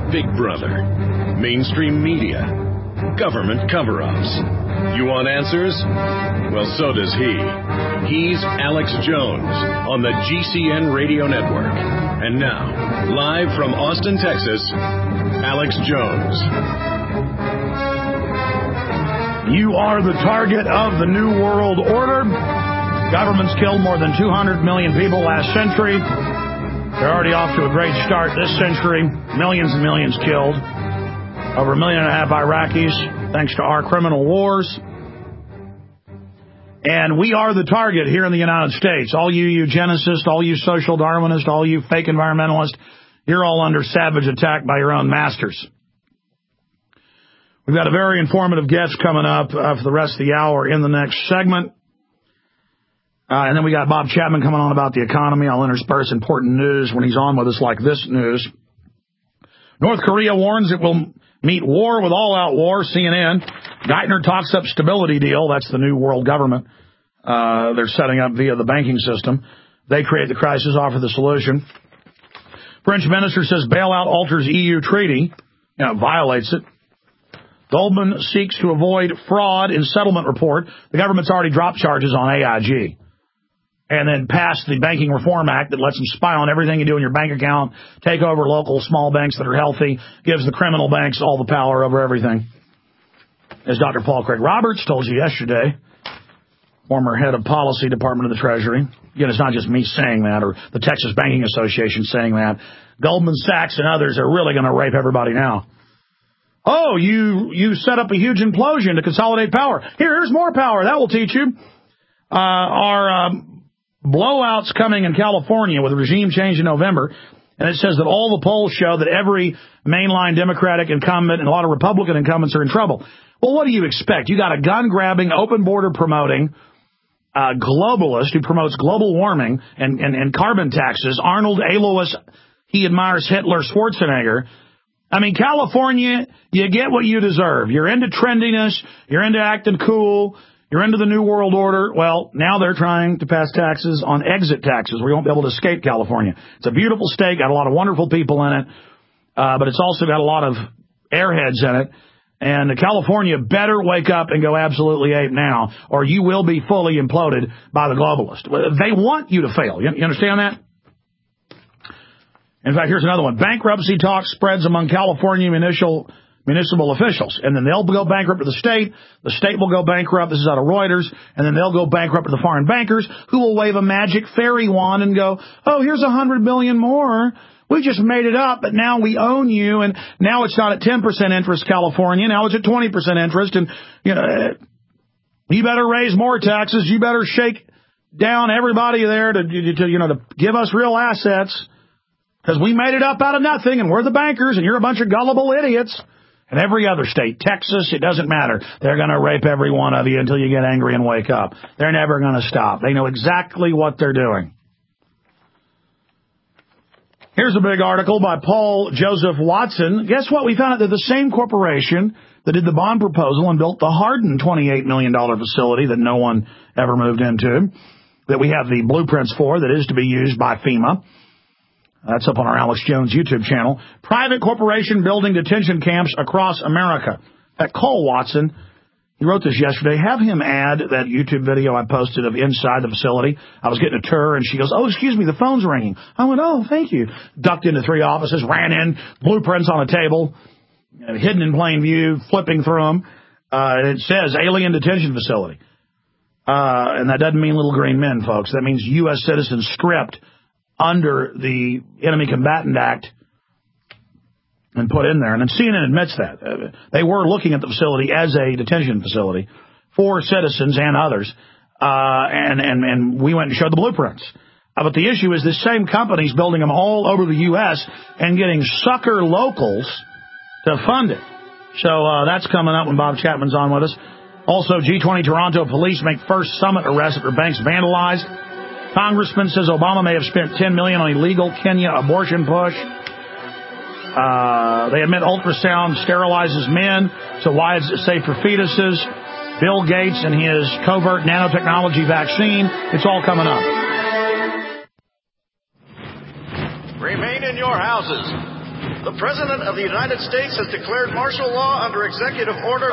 Big Brother, mainstream media, government cover-ups. You want answers? Well, so does he. He's Alex Jones on the GCN Radio Network. And now, live from Austin, Texas, Alex Jones. You are the target of the New World Order. Governments killed more than 200 million people last century. They're already off to a great start this century. Millions and millions killed. Over 1.5 million Iraqis, thanks to our criminal wars. And we are the target here in the United States. All you eugenicists, all you social Darwinists, all you fake environmentalists, you're all under savage attack by your own masters. We've got a very informative guest coming up for the rest of the hour in the next segment. And then we got Bob Chapman coming on about the economy. I'll intersperse important news when he's on with us, like this news. North Korea warns it will meet war with all-out war, CNN. Geithner talks up stability deal. That's the new world government they're setting up via the banking system. They create the crisis, offer the solution. French minister says bailout alters EU treaty. Violates it. Goldman seeks to avoid fraud in settlement report. The government's already dropped charges on AIG. And then passed the Banking Reform Act that lets them spy on everything you do in your bank account, take over local small banks that are healthy, gives the criminal banks all the power over everything. As Dr. Paul Craig Roberts told you yesterday, former head of policy department of the Treasury. Again, it's not just me saying that or the Texas Banking Association saying that. Goldman Sachs and others are really going to rape everybody now. Oh, you set up a huge implosion to consolidate power. Here's more power. That will teach you. Our blowouts coming in California with a regime change in November, and it says that all the polls show that every mainline Democratic incumbent and a lot of Republican incumbents are in trouble. Well, what do you expect? You got a gun-grabbing, open border promoting globalist who promotes global warming and carbon taxes, Arnold Alois, he admires Hitler, Schwarzenegger. I mean, California, you get what you deserve. You're into trendiness, you're into acting cool, you're into the New World Order. Well, now they're trying to pass taxes on exit taxes where you won't be able to escape California. It's a beautiful state, got a lot of wonderful people in it, but it's also got a lot of airheads in it. And California better wake up and go absolutely ape now, or you will be fully imploded by the globalists. They want you to fail. You understand that? In fact, here's another one. Bankruptcy talk spreads among California municipal officials. And then they'll go bankrupt to the state will go bankrupt, this is out of Reuters, and then they'll go bankrupt to the foreign bankers who will wave a magic fairy wand and go, oh, here's $100 billion more. We just made it up, but now we own you, and now it's not at 10% interest, California. Now it's at 20% interest, and you better raise more taxes. You better shake down everybody there to give us real assets, because we made it up out of nothing, and we're the bankers, and you're a bunch of gullible idiots. And every other state, Texas, it doesn't matter. They're going to rape every one of you until you get angry and wake up. They're never going to stop. They know exactly what they're doing. Here's a big article by Paul Joseph Watson. Guess what? We found out that the same corporation that did the bond proposal and built the Hardin $28 million facility that no one ever moved into, that we have the blueprints for, that is to be used by FEMA. That's up on our Alex Jones YouTube channel. Private corporation building detention camps across America. That Cole Watson, he wrote this yesterday. Have him add that YouTube video I posted of inside the facility. I was getting a tour, and she goes, oh, excuse me, the phone's ringing. I went, oh, thank you. Ducked into 3 offices, ran in, blueprints on a table, hidden in plain view, flipping through them. And it says alien detention facility. And that doesn't mean little green men, folks. That means U.S. citizens stripped under the Enemy Combatant Act and put in there. And then CNN admits that. They were looking at the facility as a detention facility for citizens and others. And we went and showed the blueprints. But the issue is this same company's building them all over the U.S. and getting sucker locals to fund it. So that's coming up when Bob Chapman's on with us. Also, G20 Toronto police make first summit arrest after banks vandalized. Congressman says Obama may have spent $10 million on illegal Kenya abortion push. They admit ultrasound sterilizes men, so why is it safe for fetuses? Bill Gates and his covert nanotechnology vaccine. It's all coming up. Remain in your houses. The President of the United States has declared martial law under Executive Order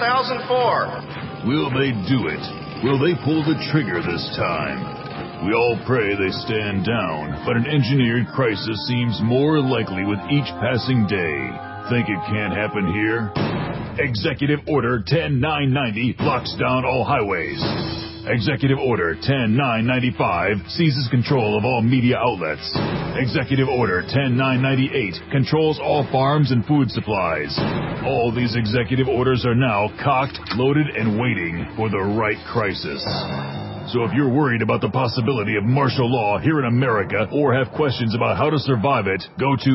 11,004. Will they do it? Will they pull the trigger this time? We all pray they stand down, but an engineered crisis seems more likely with each passing day. Think it can't happen here? Executive Order 10990 locks down all highways. Executive Order 10995 seizes control of all media outlets. Executive Order 10998 controls all farms and food supplies. All these executive orders are now cocked, loaded, and waiting for the right crisis. So if you're worried about the possibility of martial law here in America or have questions about how to survive it, go to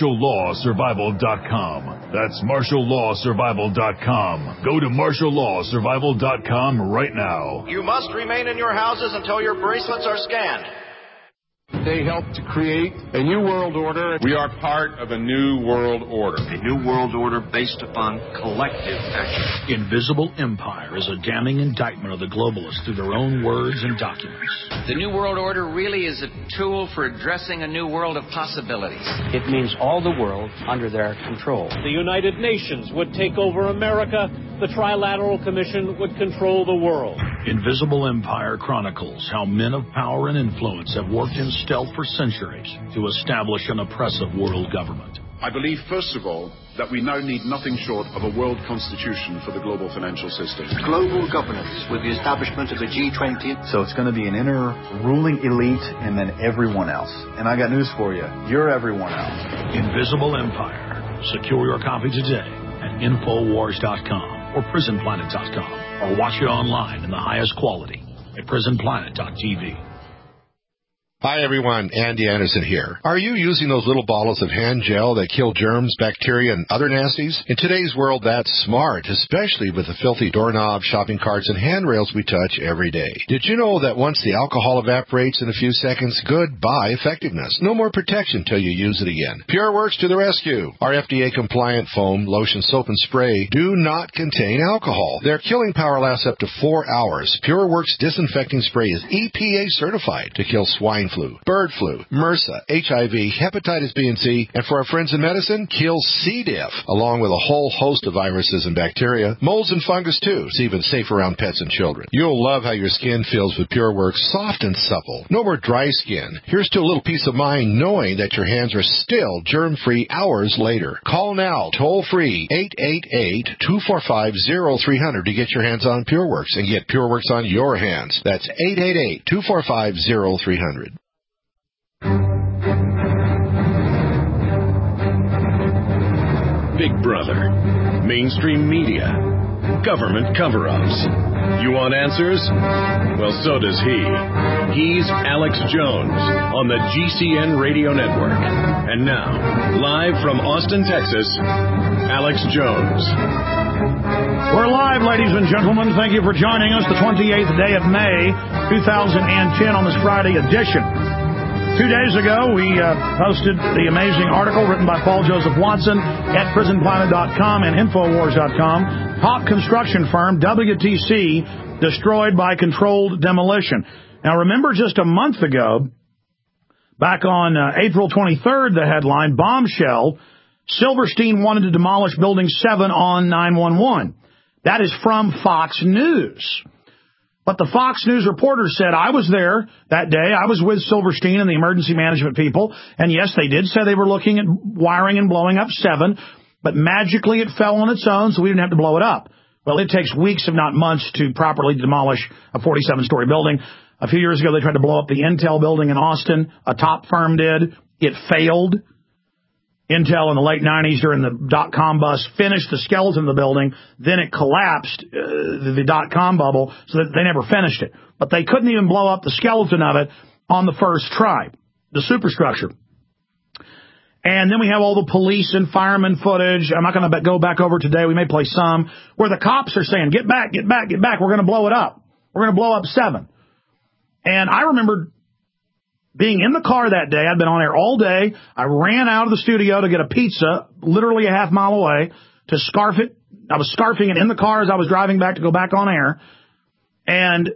martiallawsurvival.com. That's martiallawsurvival.com. Go to martiallawsurvival.com right now. You must remain in your houses until your bracelets are scanned. They helped to create a new world order. We are part of a new world order. A new world order based upon collective action. Invisible Empire is a damning indictment of the globalists through their own words and documents. The new world order really is a tool for addressing a new world of possibilities. It means all the world under their control. The United Nations would take over America. The Trilateral Commission would control the world. Invisible Empire chronicles how men of power and influence have worked in stealth for centuries to establish an oppressive world government. I believe, first of all, that we now need nothing short of a world constitution for the global financial system. Global governance with the establishment of the G20. So it's going to be an inner ruling elite and then everyone else. And I got news for you. You're everyone else. Invisible Empire. Secure your copy today at Infowars.com or PrisonPlanet.com, or watch it online in the highest quality at PrisonPlanet.tv. Hi, everyone. Andy Anderson here. Are you using those little bottles of hand gel that kill germs, bacteria, and other nasties? In today's world, that's smart, especially with the filthy doorknobs, shopping carts, and handrails we touch every day. Did you know that once the alcohol evaporates in a few seconds, goodbye effectiveness? No more protection till you use it again. PureWorks to the rescue. Our FDA-compliant foam, lotion, soap, and spray do not contain alcohol. Their killing power lasts up to 4 hours. PureWorks disinfecting spray is EPA certified to kill swine flu, bird flu, MRSA, HIV, hepatitis B and C, and for our friends in medicine, kills C. diff, along with a whole host of viruses and bacteria, molds and fungus too. It's even safe around pets and children. You'll love how your skin feels with PureWorks, soft and supple. No more dry skin. Here's to a little peace of mind knowing that your hands are still germ-free hours later. Call now, toll-free, 888-245-0300 to get your hands on PureWorks and get PureWorks on your hands. That's 888-245-0300. Big Brother, mainstream media, government cover-ups. You want answers? Well, so does he. He's Alex Jones on the GCN Radio Network. And now, live from Austin, Texas, Alex Jones. We're live, ladies and gentlemen. Thank you for joining us. The 28th day of May, 2010 on this Friday edition. 2 days ago, we posted the amazing article written by Paul Joseph Watson at PrisonPlanet.com and Infowars.com. Top construction firm WTC destroyed by controlled demolition. Now, remember just a month ago, back on April 23rd, the headline, Bombshell, Silverstein wanted to demolish Building 7 on 9/11. That is from Fox News. But the Fox News reporter said, I was there that day. I was with Silverstein and the emergency management people. And yes, they did say they were looking at wiring and blowing up 7. But magically it fell on its own, so we didn't have to blow it up. Well, it takes weeks, if not months, to properly demolish a 47-story building. A few years ago, they tried to blow up the Intel building in Austin. A top firm did. It failed. Intel in the late 90s during the dot-com bust finished the skeleton of the building. Then it collapsed, the dot-com bubble, so that they never finished it. But they couldn't even blow up the skeleton of it on the first try, the superstructure. And then we have all the police and firemen footage. I'm not going to go back over today. We may play some, where the cops are saying, get back, get back, get back. We're going to blow it up. We're going to blow up 7. And I remember being in the car that day. I'd been on air all day. I ran out of the studio to get a pizza, literally a half mile away, to scarf it. I was scarfing it in the car as I was driving back to go back on air. And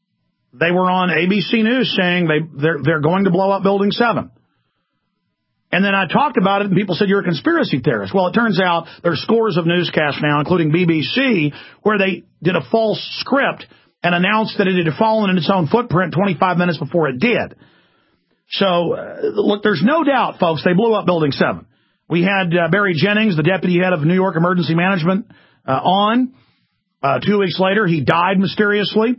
they were on ABC News saying they're going to blow up Building 7. And then I talked about it, and people said, you're a conspiracy theorist. Well, it turns out there's scores of newscasts now, including BBC, where they did a false script and announced that it had fallen in its own footprint 25 minutes before it did. So, look, there's no doubt, folks, they blew up Building 7. We had Barry Jennings, the deputy head of New York Emergency Management, on. 2 weeks later, he died mysteriously,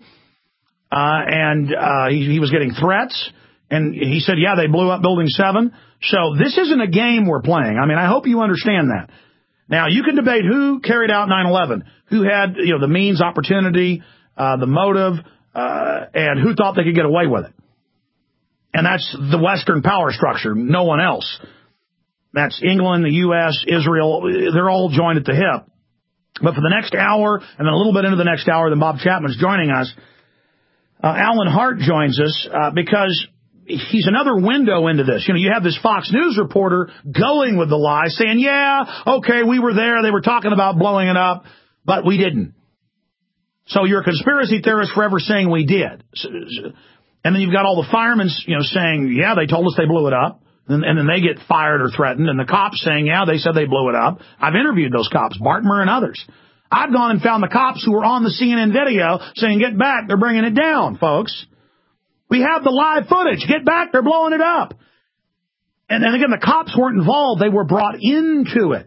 and he was getting threats. And he said, yeah, they blew up Building 7. So this isn't a game we're playing. I mean, I hope you understand that. Now, you can debate who carried out 9/11, who had, the means, opportunity, the motive, and who thought they could get away with it. And that's the Western power structure, no one else. That's England, the U.S., Israel. They're all joined at the hip. But for the next hour, and then a little bit into the next hour, then Bob Chapman's joining us. Alan Hart joins us because he's another window into this. You have this Fox News reporter going with the lie, saying, yeah, okay, we were there. They were talking about blowing it up, but we didn't. So you're a conspiracy theorist forever saying we did. And then you've got all the firemen, saying, yeah, they told us they blew it up. And then they get fired or threatened. And the cops saying, yeah, they said they blew it up. I've interviewed those cops, Bartmer and others. I've gone and found the cops who were on the CNN video saying, get back, they're bringing it down, folks. We have the live footage. Get back, they're blowing it up. And then again, the cops weren't involved. They were brought into it.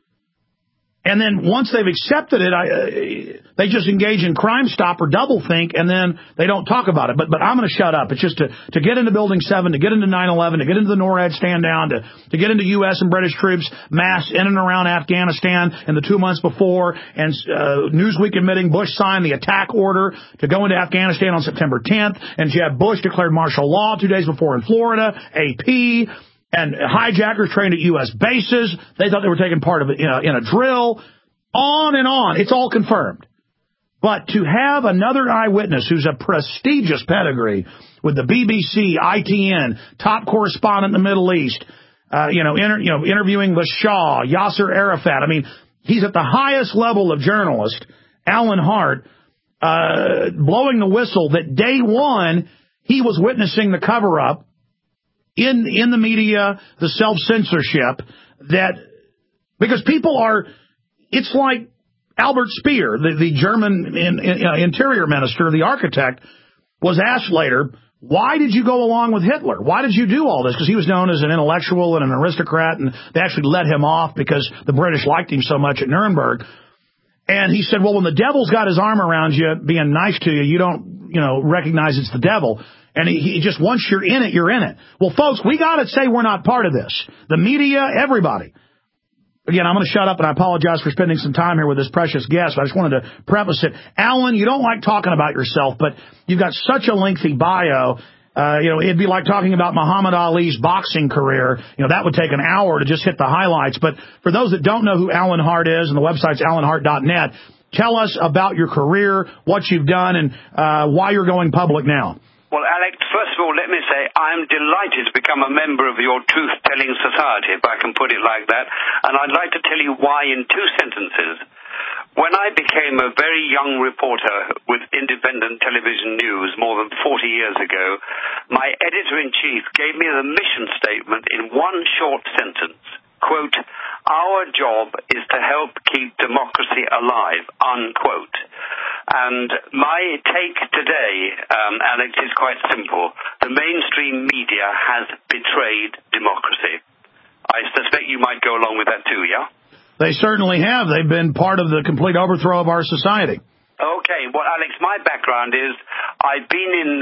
And then once they've accepted it, they just engage in Crime Stop or doublethink, and then they don't talk about it. But I'm going to shut up. It's just to get into Building 7, to get into 9/11, to get into the NORAD stand down, to get into U.S. and British troops massed in and around Afghanistan in the 2 months before, and Newsweek admitting Bush signed the attack order to go into Afghanistan on September 10th, and Jeb Bush declared martial law 2 days before in Florida, AP, and hijackers trained at U.S. bases. They thought they were taking part of it in a drill. On and on. It's all confirmed. But to have another eyewitness who's a prestigious pedigree with the BBC, ITN, top correspondent in the Middle East, interviewing the Shah, Yasser Arafat. I mean, he's at the highest level of journalist, Alan Hart, blowing the whistle that day one he was witnessing the cover-up in the media, the self-censorship, because people are, it's like Albert Speer, the German interior minister, the architect, was asked later, why did you go along with Hitler? Why did you do all this? Because he was known as an intellectual and an aristocrat, and they actually let him off because the British liked him so much at Nuremberg. And he said, well, when the devil's got his arm around you, being nice to you, you don't, recognize it's the devil. And he just, once you're in it, you're in it. Well, folks, we got to say we're not part of this. The media, everybody. Again, I'm going to shut up, and I apologize for spending some time here with this precious guest. I just wanted to preface it. Alan, you don't like talking about yourself, but you've got such a lengthy bio. It'd be like talking about Muhammad Ali's boxing career. That would take an hour to just hit the highlights. But for those that don't know who Alan Hart is, and the website's alanhart.net, tell us about your career, what you've done, and why you're going public now. Well, Alex, first of all, let me say I'm delighted to become a member of your Truth-Telling Society, if I can put it like that. And I'd like to tell you why in 2 sentences. When I became a very young reporter with independent television news more than 40 years ago, my editor-in-chief gave me the mission statement in one short sentence. Quote, our job is to help keep democracy alive, unquote. And my take today, Alex, is quite simple. The mainstream media has betrayed democracy. I suspect you might go along with that too, yeah? They certainly have. They've been part of the complete overthrow of our society. Okay, well, Alex, my background is I've been in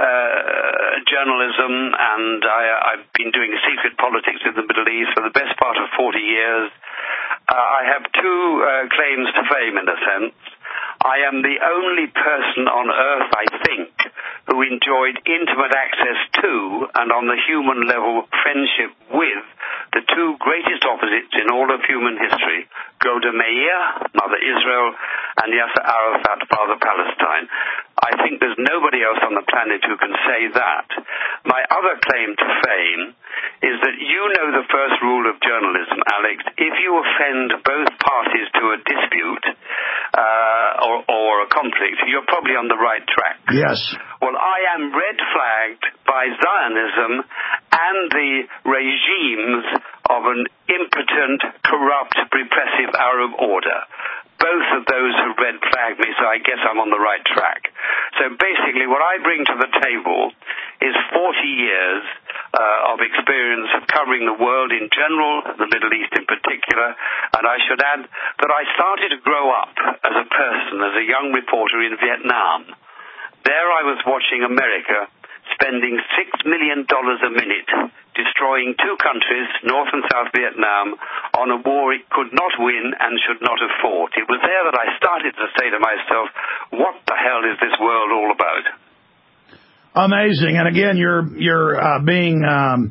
journalism, and I've been doing secret politics in the Middle East for the best part of 40 years. I have 2 claims to fame, in a sense. I am the only person on earth, I think, who enjoyed intimate access to, and on the human level, friendship with, the 2 greatest opposites in all of human history, Golda Meir, Mother Israel, and Yasser Arafat, Father Palestine. I think there's nobody else on the planet who can say that. My other claim to fame is that you know the first rule of journalism, Alex. If you offend both parties to a dispute or a conflict, you're probably on the right track. Yes. Well, I am red-flagged by Zionism and the regimes of an impotent, corrupt, repressive Arab order. Both of those have red flagged me, so I guess I'm on the right track. So basically what I bring to the table is 40 years of experience of covering the world in general, the Middle East in particular, and I should add that I started to grow up as a person, as a young reporter in Vietnam. There I was watching America spending $6 million a minute destroying two countries, North and South Vietnam, on a war it could not win and should not have fought. It was there that I started to say to myself, what the hell is this world all about? Amazing. And again, you're being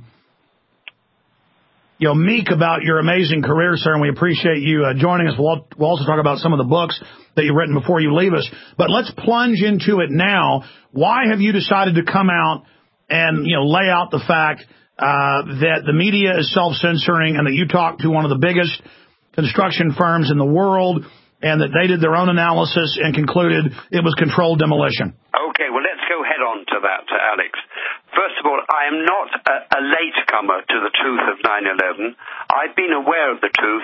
meek about your amazing career, sir, and we appreciate you joining us. We'll also talk about some of the books that you've written before you leave us. But let's plunge into it now. Why have you decided to come out and lay out the fact that the media is self-censoring and that you talked to one of the biggest construction firms in the world and that they did their own analysis and concluded it was controlled demolition? Okay, well, let's go head on to that, Alex. First of all, I am not a latecomer to the truth of 9/11. I've been aware of the truth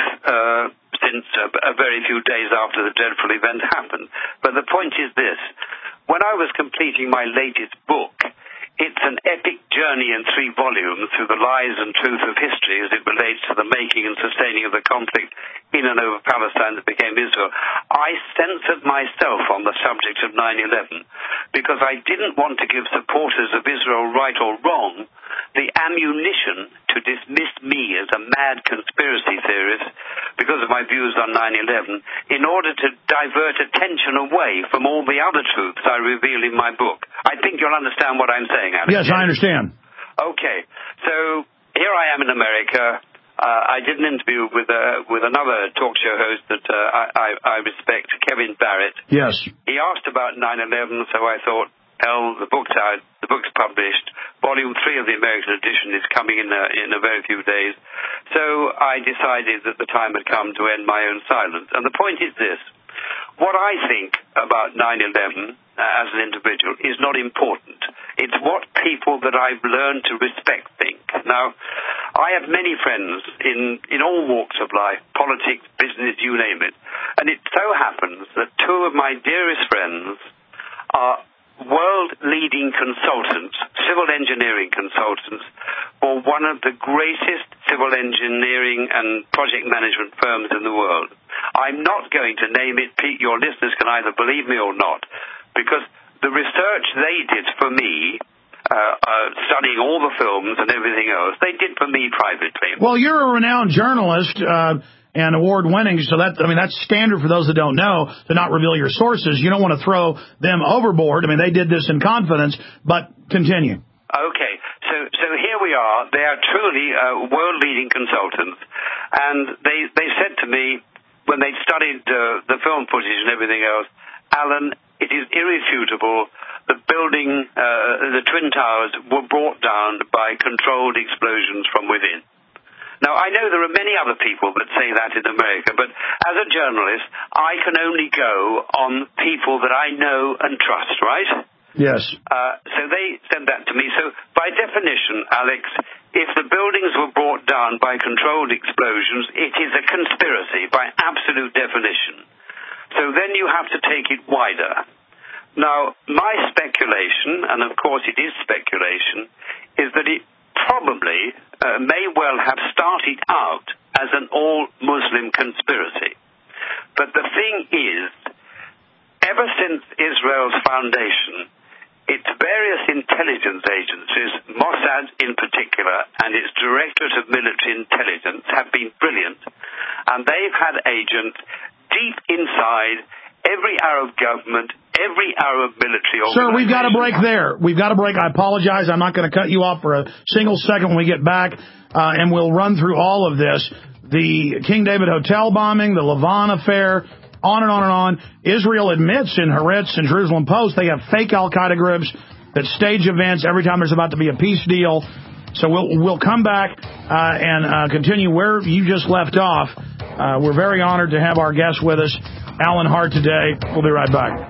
since a very few days after the dreadful event happened. But the point is this. When I was completing my latest book, it's an epic journey in 3 volumes through the lies and truth of history as it relates to the making and sustaining of the conflict in and over Palestine that became Israel. I censored myself on the subject of 9/11 because I didn't want to give supporters of Israel, right or wrong, the ammunition to dismiss me as a mad conspiracy theorist because of my views on 9/11 in order to divert attention away from all the other truths I reveal in my book. I think you'll understand what I'm saying, Alex. Yes, I understand. Okay, so here I am in America. I did an interview with another talk show host that I respect, Kevin Barrett. Yes. He asked about 9/11, so I thought, the book's out, the book's published. Volume 3 of the American edition is coming in a very few days. So I decided that the time had come to end my own silence. And the point is this. What I think about 9/11 as an individual is not important. It's what people that I've learned to respect think. Now, I have many friends in all walks of life, politics, business, you name it. And it so happens that 2 of my dearest friends are world-leading consultants, civil engineering consultants, for one of the greatest civil engineering and project management firms in the world. I'm not going to name it, Pete. Your listeners can either believe me or not, because the research they did for me, studying all the films and everything else, they did for me privately. Well, you're a renowned journalist and award-winning, so that's standard for those that don't know, to not reveal your sources. You don't want to throw them overboard. They did this in confidence, but continue. Okay, so here we are. They are truly world-leading consultants, and they said to me, when they studied the film footage and everything else, Alan, it is irrefutable. The building, the Twin Towers, were brought down by controlled explosions from within. Now, I know there are many other people that say that in America, but as a journalist, I can only go on people that I know and trust, right? Yes. So they said that to me. So by definition, Alex, if the buildings were brought down by controlled explosions, it is a conspiracy by absolute definition. So then you have to take it wider. Now, my speculation, and of course it is speculation, is that it probably may well have started out as an all-Muslim conspiracy. But the thing is, ever since Israel's foundation, its various intelligence agencies, Mossad in particular, and its Directorate of Military Intelligence have been brilliant, and they've had agents deep inside every Arab government, every Arab military organization. Sir, we've got to break there. We've got to break. I apologize. I'm not going to cut you off for a single second when we get back, and we'll run through all of this. The King David Hotel bombing, the Lavon affair, on and on and on. Israel admits in Haaretz and Jerusalem Post they have fake al-Qaeda groups that stage events every time there's about to be a peace deal. So we'll come back and continue where you just left off. We're very honored to have our guest with us, Alan Hart, today. We'll be right back.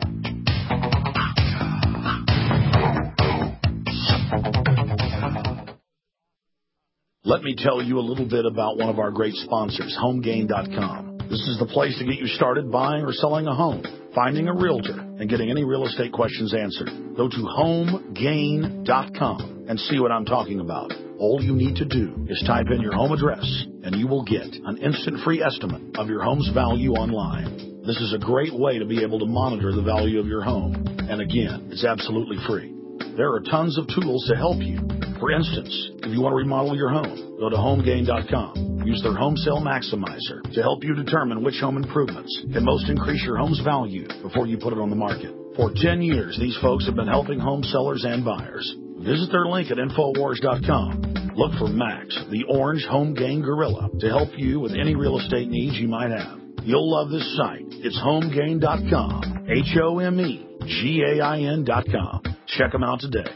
Let me tell you a little bit about one of our great sponsors, HomeGain.com. This is the place to get you started buying or selling a home, finding a realtor, and getting any real estate questions answered. Go to HomeGain.com and see what I'm talking about. All you need to do is type in your home address, and you will get an instant free estimate of your home's value online. This is a great way to be able to monitor the value of your home. And again, it's absolutely free. There are tons of tools to help you. For instance, if you want to remodel your home, go to HomeGain.com. Use their Home Sale Maximizer to help you determine which home improvements can most increase your home's value before you put it on the market. For 10 years, these folks have been helping home sellers and buyers. Visit their link at Infowars.com. Look for Max, the orange Home Gain Gorilla, to help you with any real estate needs you might have. You'll love this site. It's HomeGain.com. HomeGain.com. Check them out today.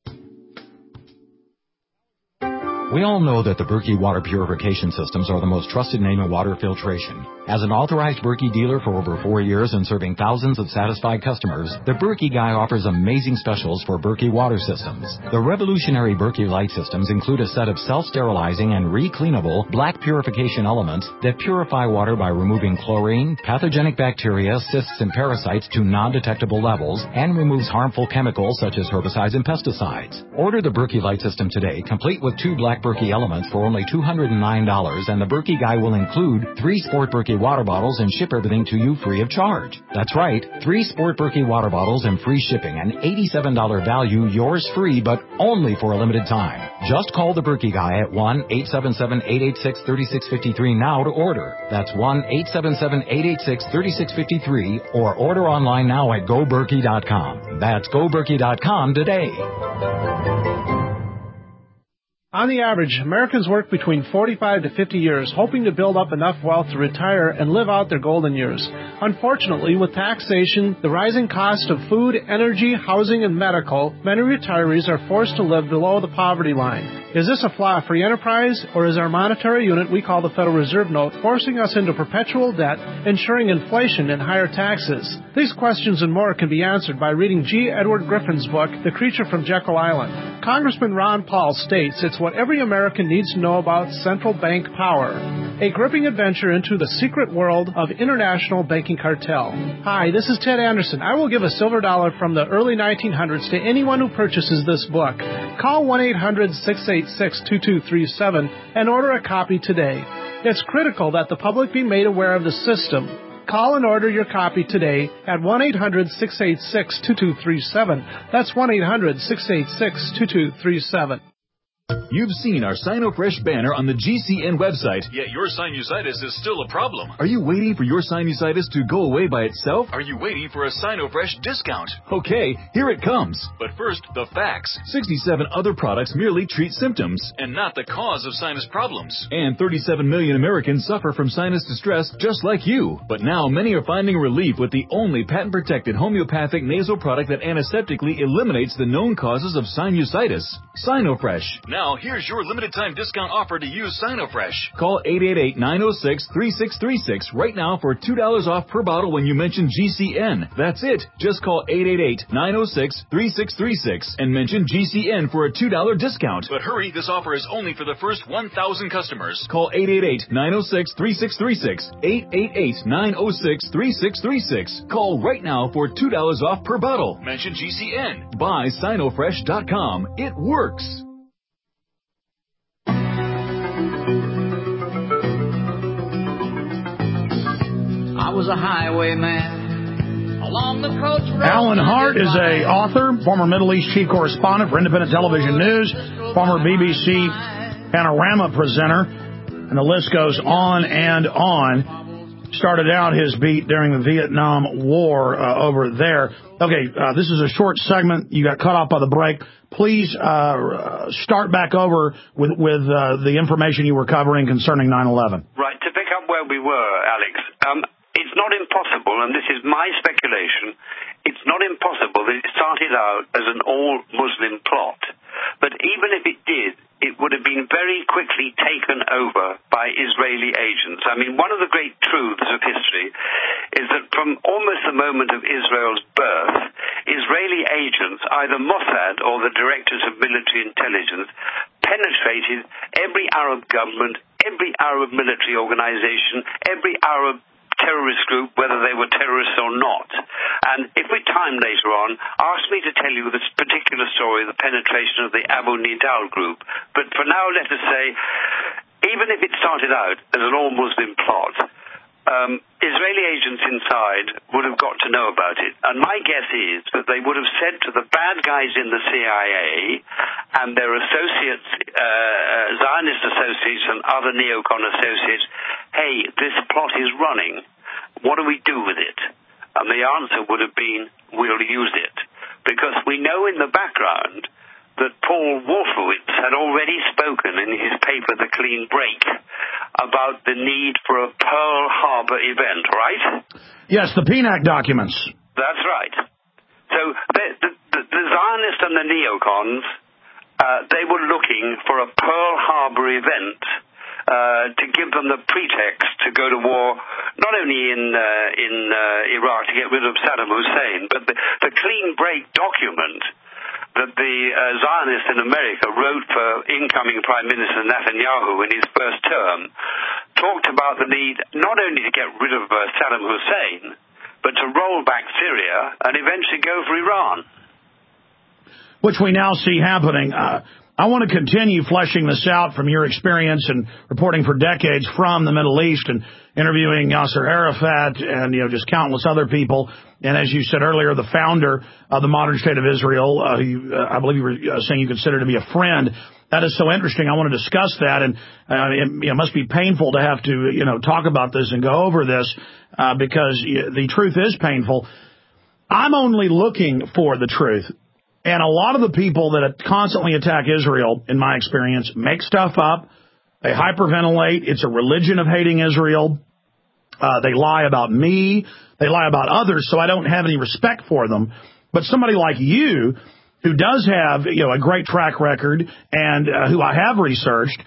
We all know that the Berkey water purification systems are the most trusted name in water filtration. As an authorized Berkey dealer for over 4 years and serving thousands of satisfied customers, the Berkey Guy offers amazing specials for Berkey water systems. The revolutionary Berkey Light systems include a set of self-sterilizing and re-cleanable black purification elements that purify water by removing chlorine, pathogenic bacteria, cysts, and parasites to non-detectable levels, and removes harmful chemicals such as herbicides and pesticides. Order the Berkey Light system today, complete with 2 black Berkey elements for only $209, and the Berkey Guy will include 3 Sport Berkey water bottles and ship everything to you free of charge. That's right, 3 Sport Berkey water bottles and free shipping, an $87 value, yours free, but only for a limited time. Just call the Berkey Guy at 1-877-886-3653 now to order. That's 1-877-886-3653, or order online now at GoBerkey.com. That's GoBerkey.com today. On the average, Americans work between 45 to 50 years, hoping to build up enough wealth to retire and live out their golden years. Unfortunately, with taxation, the rising cost of food, energy, housing, and medical, many retirees are forced to live below the poverty line. Is this a flaw of free enterprise, or is our monetary unit we call the Federal Reserve Note forcing us into perpetual debt, ensuring inflation and higher taxes? These questions and more can be answered by reading G. Edward Griffin's book, The Creature from Jekyll Island. Congressman Ron Paul states it's what every American needs to know about central bank power. A gripping adventure into the secret world of international banking cartel. Hi, this is Ted Anderson. I will give a silver dollar from the early 1900s to anyone who purchases this book. Call 1-800-686-2237 and order a copy today. It's critical that the public be made aware of the system. Call and order your copy today at 1-800-686-2237. That's 1-800-686-2237. You've seen our SinoFresh banner on the GCN website, yet your sinusitis is still a problem. Are you waiting for your sinusitis to go away by itself? Are you waiting for a SinoFresh discount? Okay, here it comes. But first, the facts. 67 other products merely treat symptoms and not the cause of sinus problems. And 37 million Americans suffer from sinus distress just like you. But now many are finding relief with the only patent-protected homeopathic nasal product that antiseptically eliminates the known causes of sinusitis. SinoFresh. Now, here's your limited-time discount offer to use SinoFresh. Call 888-906-3636 right now for $2 off per bottle when you mention GCN. That's it. Just call 888-906-3636 and mention GCN for a $2 discount. But hurry, this offer is only for the first 1,000 customers. Call 888-906-3636. 888-906-3636. Call right now for $2 off per bottle. Mention GCN. Buy SinoFresh.com. It works. I was a highwayman along the coast road. Alan Hart is a author, former Middle East chief correspondent for Independent Television News, former BBC Panorama presenter, and the list goes on and on. Started out his beat during the Vietnam War over there. Okay, this is a short segment. You got cut off by the break. Please start back over with the information you were covering concerning 9/11. Right, to pick up where we were, Alex, it's not impossible, and this is my speculation, it's not impossible that it started out as an all-Muslim plot. But even if it did, it would have been very quickly taken over by Israeli agents. I mean, one of the great truths of history is that from almost the moment of Israel's birth, Israeli agents, either Mossad or the directors of military intelligence, penetrate isolated every Arab government, every Arab military organization, every Arab terrorist group, whether they were terrorists or not. And if we time later on, ask me to tell you this particular story, the penetration of the Abu Nidal group. But for now, let us say, even if it started out as an all-Muslim plot, Israeli agents inside would have got to know about it. And my guess is that they would have said to the bad guys in the CIA and their associates, Zionist associates and other neocon associates, hey, this plot is running. What do we do with it? And the answer would have been, we'll use it. Because we know in the background that Paul Wolfowitz had already spoken in his paper, The Clean Break, about the need for a Pearl Harbor event, right? Yes, the PNAC documents. That's right. So the Zionists and the neocons, they were looking for a Pearl Harbor event to give them the pretext to go to war, not only in Iraq to get rid of Saddam Hussein, but the Clean Break document that the Zionists in America wrote for incoming Prime Minister Netanyahu in his first term talked about the need not only to get rid of Saddam Hussein, but to roll back Syria and eventually go for Iran. Which we now see happening. I want to continue fleshing this out from your experience and reporting for decades from the Middle East and interviewing Yasser Arafat and, just countless other people. And as you said earlier, the founder of the modern state of Israel, I believe you were saying you consider to be a friend. That is so interesting. I want to discuss that. And it must be painful to have to, talk about this and go over this because the truth is painful. I'm only looking for the truth. And a lot of the people that constantly attack Israel, in my experience, make stuff up. They hyperventilate. It's a religion of hating Israel. They lie about me. They lie about others, so I don't have any respect for them. But somebody like you, who does have a great track record and who I have researched,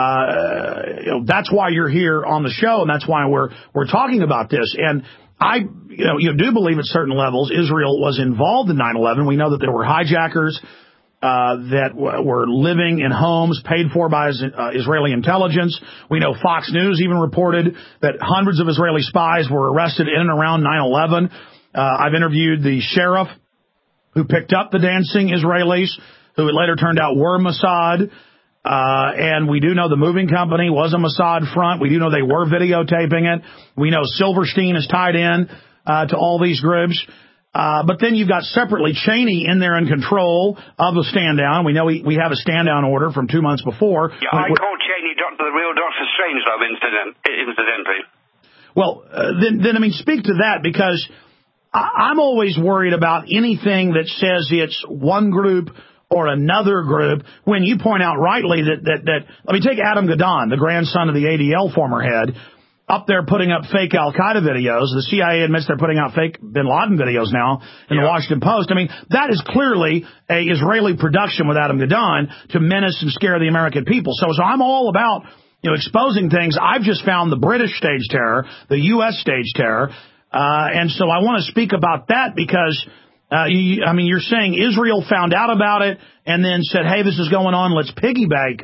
that's why you're here on the show, and that's why we're talking about this. And I do believe at certain levels Israel was involved in 9/11. We know that there were hijackers that were living in homes paid for by Israeli intelligence. We know Fox News even reported that hundreds of Israeli spies were arrested in and around 9/11. I've interviewed the sheriff who picked up the dancing Israelis, who it later turned out were Mossad. And we do know the moving company was a Mossad front. We do know they were videotaping it. We know Silverstein is tied in to all these groups. But then you've got separately Cheney in there in control of the stand down. We know we have a stand down order from 2 months before. Yeah, I called Cheney the real Dr. Strangelove incidentally. Well, then speak to that, because I'm always worried about anything that says it's one group or another group, when you point out rightly that let me take Adam Gadon, the grandson of the ADL former head, up there putting up fake Al-Qaeda videos. The CIA admits they're putting out fake bin Laden videos now in the Washington Post. That is clearly a Israeli production with Adam Gadon to menace and scare the American people. So I'm all about, exposing things. I've just found the British stage terror, the U.S. stage terror. And so I want to speak about that because you're saying Israel found out about it and then said, hey, this is going on, let's piggyback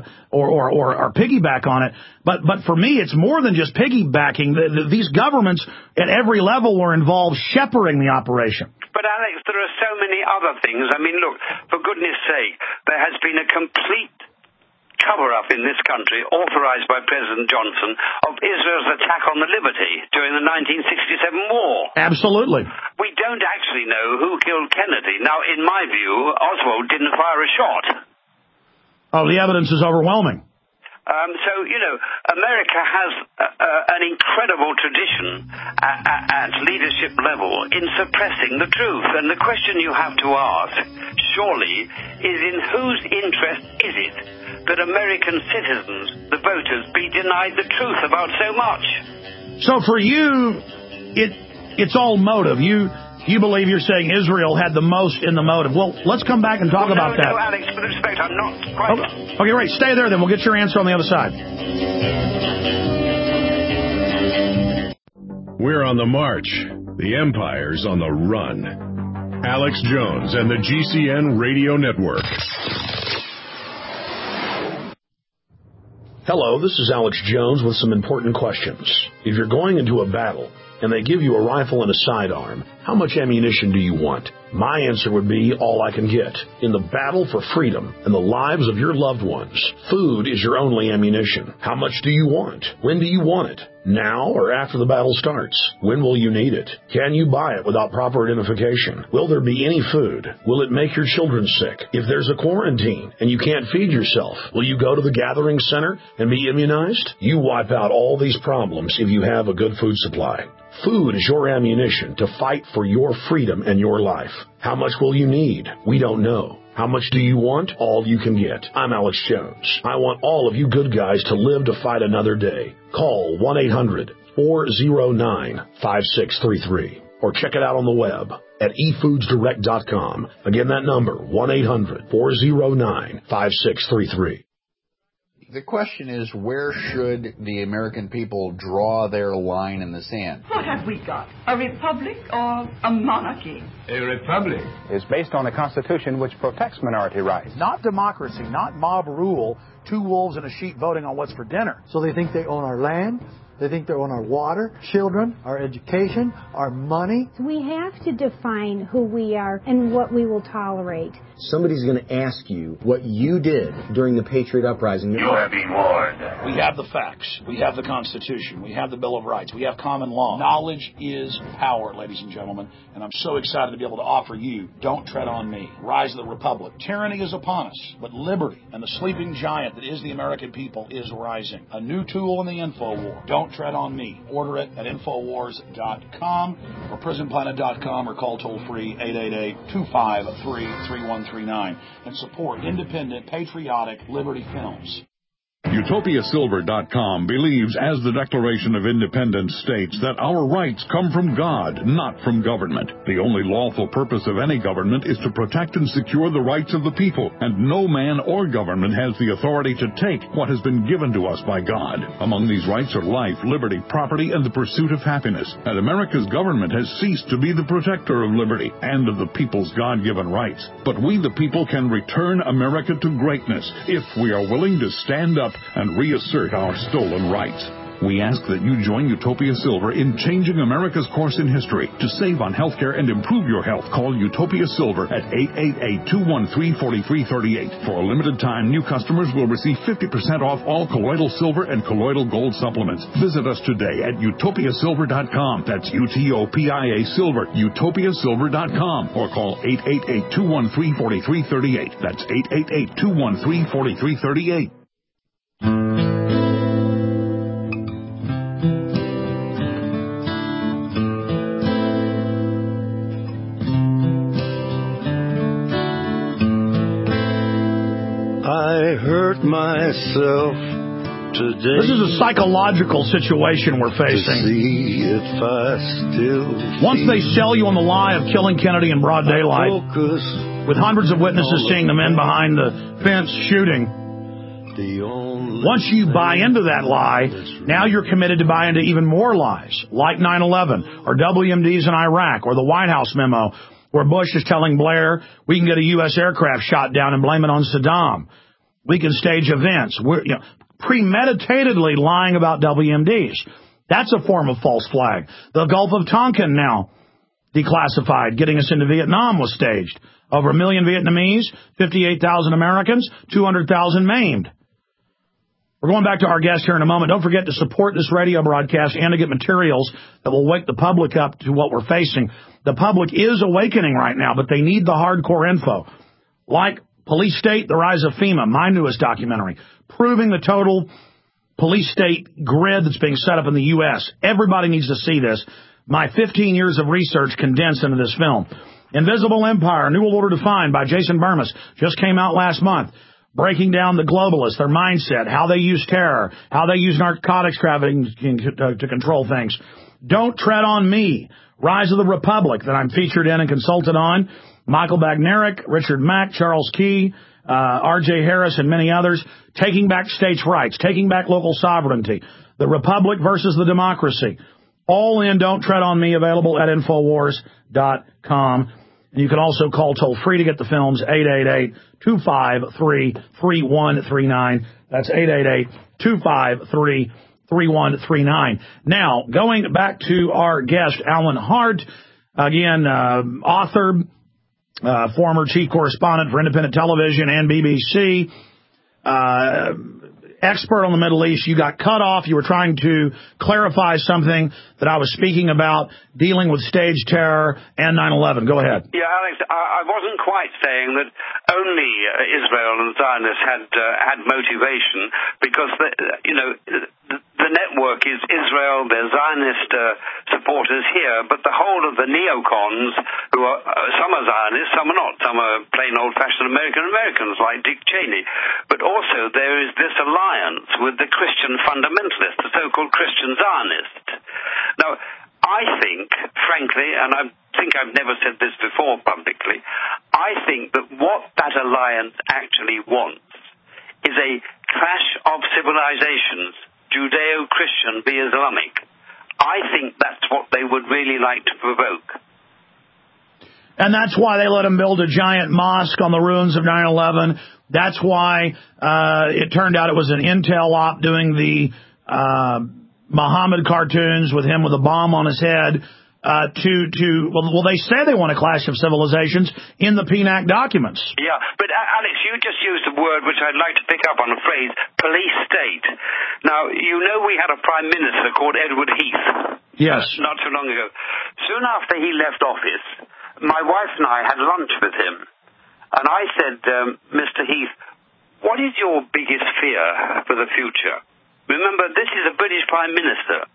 or piggyback on it. But for me, it's more than just piggybacking. These governments at every level were involved shepherding the operation. But, Alex, there are so many other things. Look, for goodness sake, there has been a complete cover-up in this country, authorized by President Johnson, of Israel's attack on the Liberty during the 1967 war. Absolutely. We don't actually know who killed Kennedy. Now, in my view, Oswald didn't fire a shot. Oh, the evidence is overwhelming. America has an incredible tradition at leadership level in suppressing the truth. And the question you have to ask, surely, is in whose interest is it that American citizens, the voters, be denied the truth about so much? So for you, it's all motive. You believe you're saying Israel had the most in the motive. Well, let's come back and talk about that. No, Alex, with respect, I'm not quite... Okay, right. Stay there, then. We'll get your answer on the other side. We're on the march. The Empire's on the run. Alex Jones and the GCN Radio Network. Hello, this is Alex Jones with some important questions. If you're going into a battle and they give you a rifle and a sidearm, how much ammunition do you want? My answer would be all I can get. In the battle for freedom and the lives of your loved ones, food is your only ammunition. How much do you want? When do you want it? Now or after the battle starts? When will you need it? Can you buy it without proper identification? Will there be any food? Will it make your children sick? If there's a quarantine and you can't feed yourself, will you go to the gathering center and be immunized? You wipe out all these problems if you have a good food supply. Food is your ammunition to fight for your freedom and your life. How much will you need? We don't know. How much do you want? All you can get. I'm Alex Jones. I want all of you good guys to live to fight another day. Call 1-800-409-5633 or check it out on the web at efoodsdirect.com. Again, that number, 1-800-409-5633. The question is, where should the American people draw their line in the sand? What have we got? A republic or a monarchy? A republic is based on a constitution which protects minority rights. Not democracy, not mob rule, two wolves and a sheep voting on what's for dinner. So they think they own our land, they think they own our water, children, our education, our money. We have to define who we are and what we will tolerate. Somebody's going to ask you what you did during the Patriot Uprising. You have been warned. We have the facts. We have the Constitution. We have the Bill of Rights. We have common law. Knowledge is power, ladies and gentlemen, and I'm so excited to be able to offer you Don't Tread on Me, Rise of the Republic. Tyranny is upon us, but liberty and the sleeping giant that is the American people is rising. A new tool in the info war. Don't Tread on Me. Order it at Infowars.com or PrisonPlanet.com or call toll-free 888-253-3139 and support independent, patriotic Liberty Films. UtopiaSilver.com believes, as the Declaration of Independence states, that our rights come from God, not from government. The only lawful purpose of any government is to protect and secure the rights of the people, and no man or government has the authority to take what has been given to us by God. Among these rights are life, liberty, property, and the pursuit of happiness. And America's government has ceased to be the protector of liberty and of the people's God-given rights. But we, the people, can return America to greatness if we are willing to stand up and reassert our stolen rights. We ask that you join Utopia Silver in changing America's course in history. To save on healthcare and improve your health, call Utopia Silver at 888-213-4338. For a limited time, new customers will receive 50% off all colloidal silver and colloidal gold supplements. Visit us today at utopiasilver.com. That's UTOPIA Silver, utopiasilver.com. Or call 888-213-4338. That's 888-213-4338. I hurt myself today. This is a psychological situation we're facing. To see if I still Once they sell you on the lie of killing Kennedy in broad daylight, with hundreds of witnesses seeing the men behind the fence shooting, once you buy into that lie, now you're committed to buy into even more lies, like 9/11 or WMDs in Iraq or the White House memo, where Bush is telling Blair we can get a U.S. aircraft shot down and blame it on Saddam. We can stage events. We're premeditatedly lying about WMDs. That's a form of false flag. The Gulf of Tonkin now declassified, getting us into Vietnam was staged. Over 1 million Vietnamese, 58,000 Americans, 200,000 maimed. We're going back to our guest here in a moment. Don't forget to support this radio broadcast and to get materials that will wake the public up to what we're facing. The public is awakening right now, but they need the hardcore info. Like Police State, The Rise of FEMA, my newest documentary, proving the total police state grid that's being set up in the U.S. Everybody needs to see this. My 15 years of research condensed into this film. Invisible Empire, New World Order Defined by Jason Bermas, just came out last month. Breaking down the globalists, their mindset, how they use terror, how they use narcotics trafficking to control things. Don't Tread on Me, Rise of the Republic, that I'm featured in and consulted on. Michael Bagnerick, Richard Mack, Charles Key, R.J. Harris, and many others. Taking back states' rights, taking back local sovereignty, the Republic versus the democracy. All in Don't Tread on Me, available at Infowars.com. And you can also call toll-free to get the films, 888-253-3139. That's 888-253-3139. Now, going back to our guest, Alan Hart, again, author, former chief correspondent for independent television and BBC, expert on the Middle East. You got cut off. You were trying to clarify something that I was speaking about, dealing with stage terror and 9/11. Go ahead. Yeah, Alex, I wasn't quite saying that only Israel and Zionists had motivation, because the network is Israel, there's Zionist supporters here, but the whole of the neocons, who are some are Zionists, some are not, some are plain old-fashioned Americans like Dick Cheney, but also there is this alliance with the Christian fundamentalists, the so-called Christian Zionists. Now, I think, frankly, and I think I've never said this before publicly, I think that what that alliance actually wants is a clash of civilizations, Judeo-Christian v. Islamic. I think that's what they would really like to provoke. And that's why they let them build a giant mosque on the ruins of 9/11. That's why it turned out it was an intel op doing the Muhammad cartoons with him with a bomb on his head. Well, they say they want a clash of civilizations in the PNAC documents. Yeah, but Alex, you just used a word which I'd like to pick up on, a phrase, police state. Now, you know we had a prime minister called Edward Heath. Yes. Not too long ago. Soon after he left office, my wife and I had lunch with him. And I said, Mr. Heath, what is your biggest fear for the future? Remember, this is a British prime minister.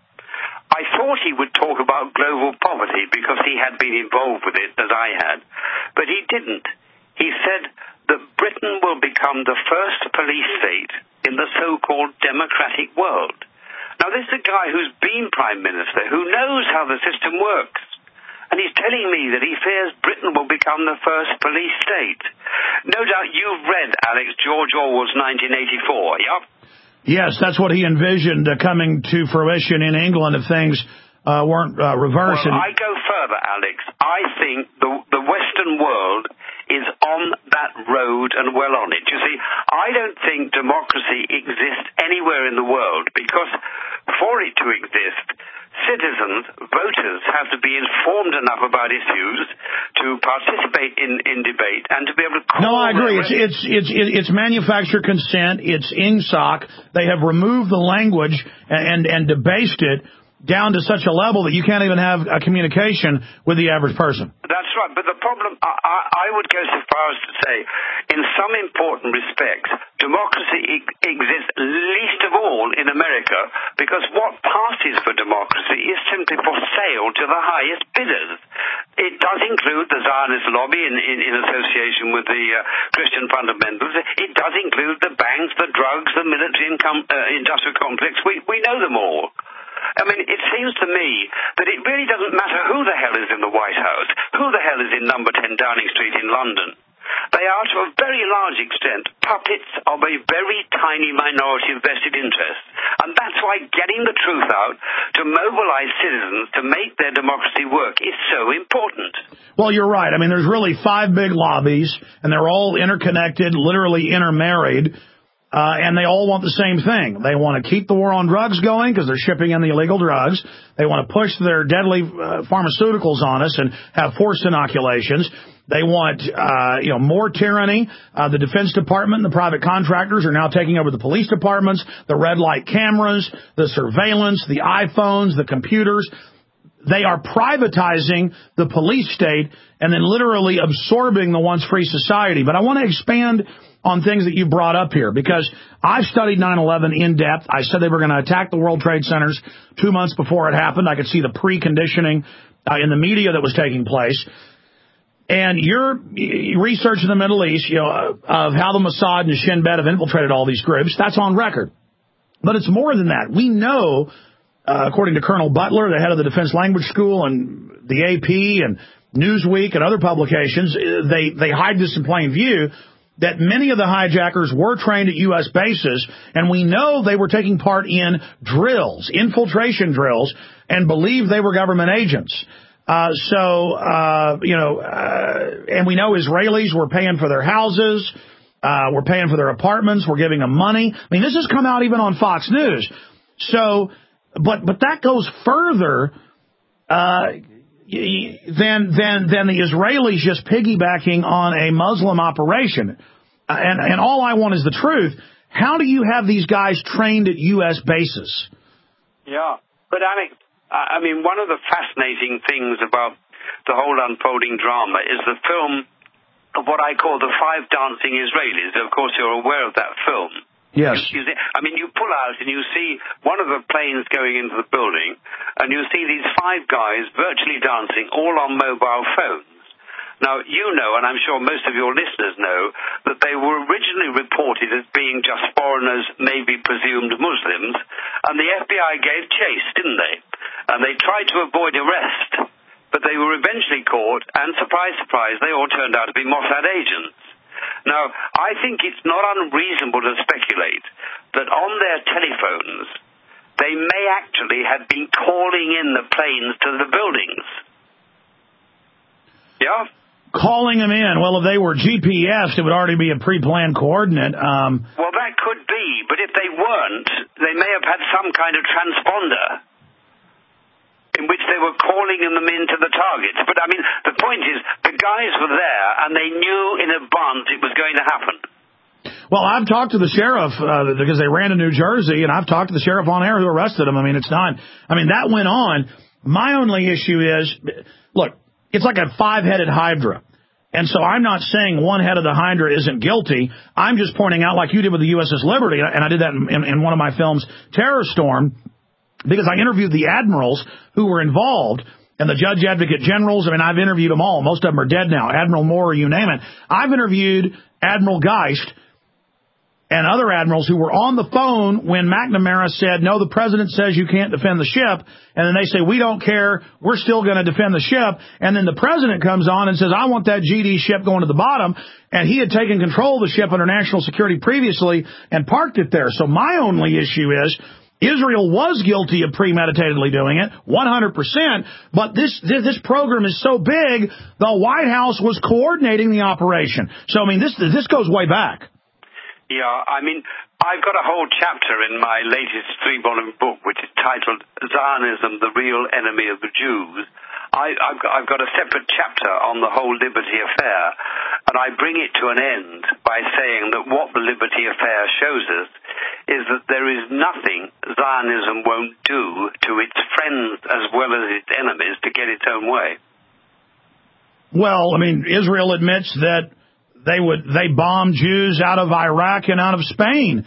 I thought he would talk about global poverty because he had been involved with it, as I had. But he didn't. He said that Britain will become the first police state in the so-called democratic world. Now, this is a guy who's been prime minister, who knows how the system works. And he's telling me that he fears Britain will become the first police state. No doubt you've read, Alex, George Orwell's 1984, yeah? Yes, that's what he envisioned coming to fruition in England if things weren't reversed. Well, I go further, Alex. I think the Western world is on that road and well on it. You see, I don't think democracy exists anywhere in the world, because for it to exist, citizens, voters, have to be informed enough about issues to participate in debate and to be able to call... No, I agree. It's manufactured consent. It's INGSOC. They have removed the language and debased it down to such a level that you can't even have a communication with the average person. That's right, but the problem, I would go so far as to say, in some important respects, democracy exists least of all in America, because what passes for democracy is simply for sale to the highest bidders. It does include the Zionist lobby in association with the Christian fundamentals. It does include the banks, the drugs, the military industrial complex. We know them all. I mean, it seems to me that it really doesn't matter who the hell is in the White House, who the hell is in number 10 Downing Street in London. They are, to a very large extent, puppets of a very tiny minority of vested interests. And that's why getting the truth out to mobilize citizens to make their democracy work is so important. Well, you're right. I mean, there's really 5 big lobbies, and they're all interconnected, literally intermarried. And they all want the same thing. They want to keep the war on drugs going because they're shipping in the illegal drugs. They want to push their deadly pharmaceuticals on us and have forced inoculations. They want, more tyranny. The Defense Department and the private contractors are now taking over the police departments, the red light cameras, the surveillance, the iPhones, the computers. They are privatizing the police state and then literally absorbing the once-free society. But I want to expand on things that you brought up here, because I've studied 9/11 in depth. I said they were going to attack the World Trade Centers 2 months before it happened. I could see the preconditioning in the media that was taking place. And your research in the Middle East, of how the Mossad and Shin Bet have infiltrated all these groups, that's on record. But it's more than that. We know, according to Colonel Butler, the head of the Defense Language School, and the AP and Newsweek and other publications, they hide this in plain view, that many of the hijackers were trained at U.S. bases, and we know they were taking part in drills, infiltration drills, and believed they were government agents. And we know Israelis were paying for their houses. We're paying for their apartments. We're giving them money. I mean, this has come out even on Fox News. So, but that goes further than the Israelis just piggybacking on a Muslim operation. And all I want is the truth. How do you have these guys trained at U.S. bases? Yeah, but Alex, I mean, one of the fascinating things about the whole unfolding drama is the film of what I call the Five Dancing Israelis. Of course, you're aware of that film. Yes. You pull out and you see one of the planes going into the building, and you see these five guys virtually dancing, all on mobile phones. Now, you know, and I'm sure most of your listeners know, that they were originally reported as being just foreigners, maybe presumed Muslims, and the FBI gave chase, didn't they? And they tried to avoid arrest, but they were eventually caught, and surprise, surprise, they all turned out to be Mossad agents. Now, I think it's not unreasonable to speculate that on their telephones, they may actually have been calling in the planes to the buildings. Yeah? Calling them in. Well, if they were GPSed, it would already be a pre-planned coordinate. Well, that could be, but if they weren't, they may have had some kind of transponder in which they were calling them into the targets. But, I mean, the point is, the guys were there, and they knew in advance it was going to happen. Well, I've talked to the sheriff, because they ran to New Jersey, and I've talked to the sheriff on air who arrested him. I mean, that went on. My only issue is, look, it's like a five-headed hydra. And so I'm not saying one head of the hydra isn't guilty. I'm just pointing out, like you did with the USS Liberty, and I did that in one of my films, Terror Storm, because I interviewed the admirals who were involved and the judge advocate generals. I mean, I've interviewed them all. Most of them are dead now. Admiral Moore, you name it. I've interviewed Admiral Geist and other admirals who were on the phone when McNamara said, no, the president says you can't defend the ship. And then they say, we don't care. We're still going to defend the ship. And then the president comes on and says, I want that GD ship going to the bottom. And he had taken control of the ship under national security previously and parked it there. So my only issue is Israel was guilty of premeditatedly doing it, 100%. But this program is so big, the White House was coordinating the operation. So, I mean, this goes way back. Yeah, I mean, I've got a whole chapter in my latest 3-volume book, which is titled Zionism, the Real Enemy of the Jews. I've got a separate chapter on the whole Liberty affair, and I bring it to an end by saying that what the Liberty affair shows us is that there is nothing Zionism won't do to its friends as well as its enemies to get its own way. Well, I mean, Israel admits that they bombed Jews out of Iraq and out of Spain,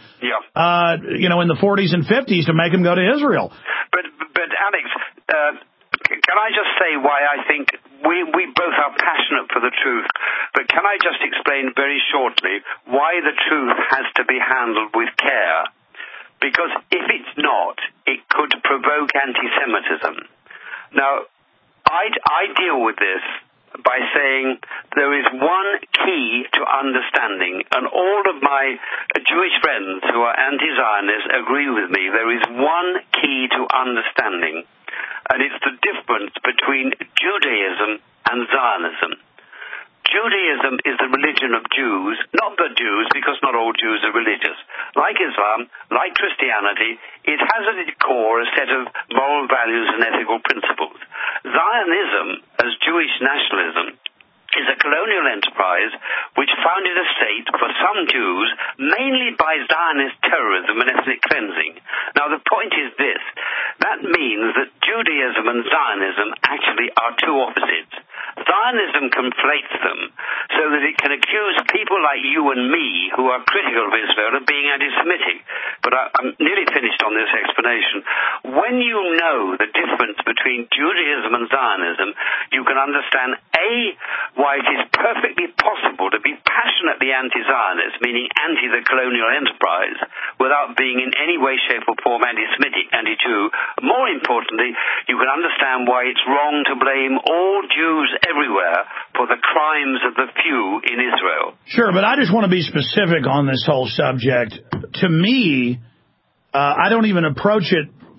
in the 40s and 50s to make them go to Israel. But Alex, can I just say why I think we both are passionate for the truth, but can I just explain very shortly why the truth has to be handled with care? Because if it's not, it could provoke anti-Semitism. Now, I deal with this by saying there is one key to understanding, and all of my Jewish friends who are anti-Zionists agree with me. There is one key to understanding, and it's the difference between Judaism and Zionism. Judaism is the religion of Jews, not the Jews, because not all Jews are religious. Like Islam, like Christianity, it has at its core a set of moral values and ethical principles. Zionism, as Jewish nationalism, is a colonial enterprise which founded a state for some Jews, mainly by Zionist terrorism and ethnic cleansing. Now, the point is this. That means that Judaism and Zionism actually are two opposites. Zionism conflates them so that it can accuse people like you and me who are critical of Israel of being anti-Semitic. But I'm nearly finished on this explanation. When you know the difference between Judaism and Zionism, you can understand, A, why it is perfectly possible to be passionately anti-Zionist, meaning anti the colonial enterprise, without being in any way, shape or form anti-Semitic, anti-Jew. More importantly, you can understand why it's wrong to blame all Jews everywhere for the crimes of the few in Israel. Sure, but I just want to be specific on this whole subject. To me, I don't even approach it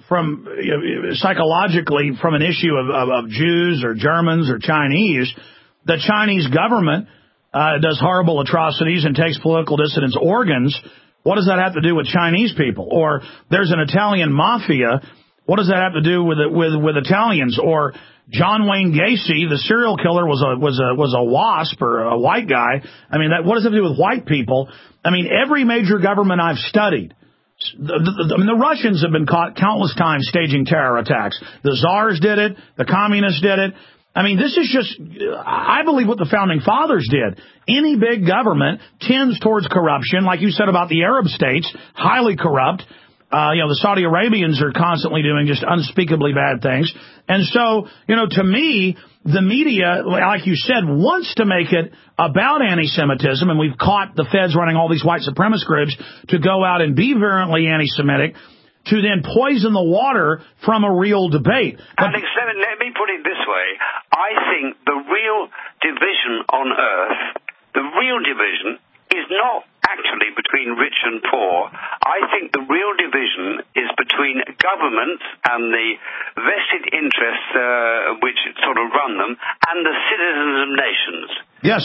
psychologically from an issue of Jews or Germans or Chinese. The Chinese government does horrible atrocities and takes political dissidents' organs. What does that have to do with Chinese people? Or there's an Italian mafia. What does that have to do with Italians? Or John Wayne Gacy, the serial killer, was a WASP or a white guy. I mean, what does it have to do with white people? I mean, every major government I've studied. The Russians have been caught countless times staging terror attacks. The Tsars did it. The communists did it. I mean, this is just, I believe, what the Founding Fathers did. Any big government tends towards corruption, like you said about the Arab states, highly corrupt. The Saudi Arabians are constantly doing just unspeakably bad things. And so, to me, the media, like you said, wants to make it about anti-Semitism, and we've caught the feds running all these white supremacist groups to go out and be virulently anti-Semitic, to then poison the water from a real debate. Alex, let me put it this way. I think the real division on earth, the real division is not actually between rich and poor. I think the real division is between governments and the vested interests which sort of run them and the citizens of nations. Yes.